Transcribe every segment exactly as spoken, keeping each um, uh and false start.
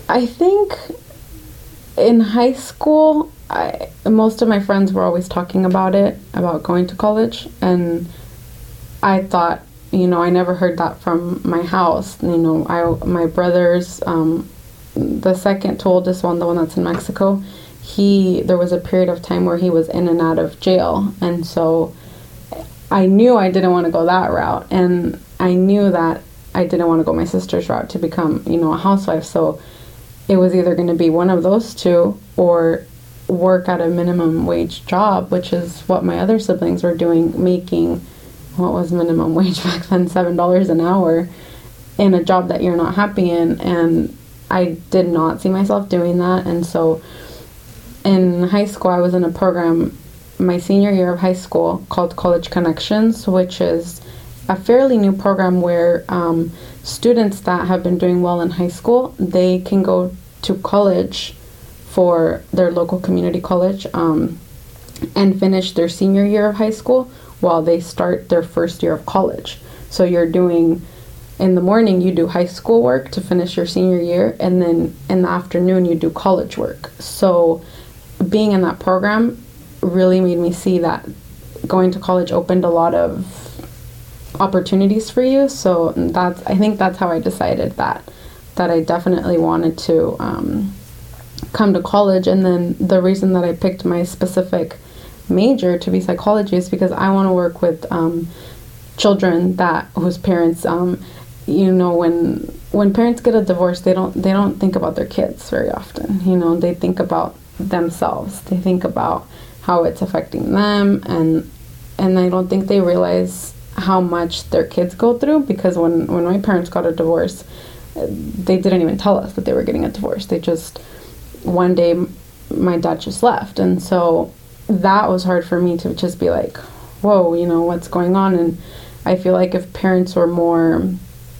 I think in high school, I, most of my friends were always talking about it, about going to college, and I thought, you know, I never heard that from my house. You know, I my brothers, um, the second to oldest one, the one that's in Mexico, he there was a period of time where he was in and out of jail, and so I knew I didn't want to go that route, and I knew that I didn't want to go my sister's route to become, you know, a housewife. So it was either going to be one of those two or work at a minimum wage job, which is what my other siblings were doing, making, what was minimum wage back then, seven dollars an hour, in a job that you're not happy in. And I did not see myself doing that. And so in high school, I was in a program my senior year of high school called College Connections, which is a fairly new program where um, students that have been doing well in high school, they can go to college for their local community college um, and finish their senior year of high school while they start their first year of college. So you're doing, in the morning you do high school work to finish your senior year, and then in the afternoon you do college work. So being in that program really made me see that going to college opened a lot of opportunities for you. So that's, I think that's how I decided that that I definitely wanted to um, come to college. And then the reason that I picked my specific major to be psychology is because I want to work with um, children that whose parents um, you know, when when parents get a divorce, they don't they don't think about their kids very often. You know, they think about themselves. They think about how it's affecting them, and and I don't think they realize how much their kids go through, because when, when my parents got a divorce, they didn't even tell us that they were getting a divorce. They just, one day, my dad just left. And so that was hard for me to just be like, whoa, you know, what's going on? And I feel like if parents were more,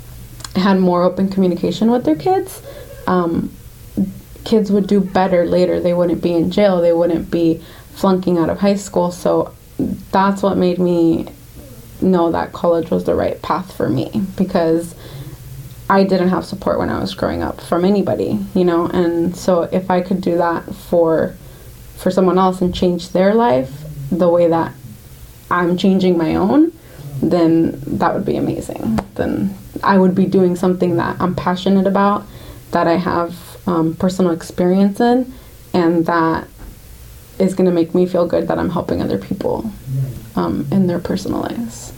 had more open communication with their kids, um, kids would do better later. They wouldn't be in jail. They wouldn't be flunking out of high school. So that's what made me know that college was the right path for me, because I didn't have support when I was growing up from anybody, you know. And so if I could do that for for someone else and change their life the way that I'm changing my own, then that would be amazing. Then I would be doing something that I'm passionate about, that I have um, personal experience in, and that is going to make me feel good that I'm helping other people um, in their personal lives.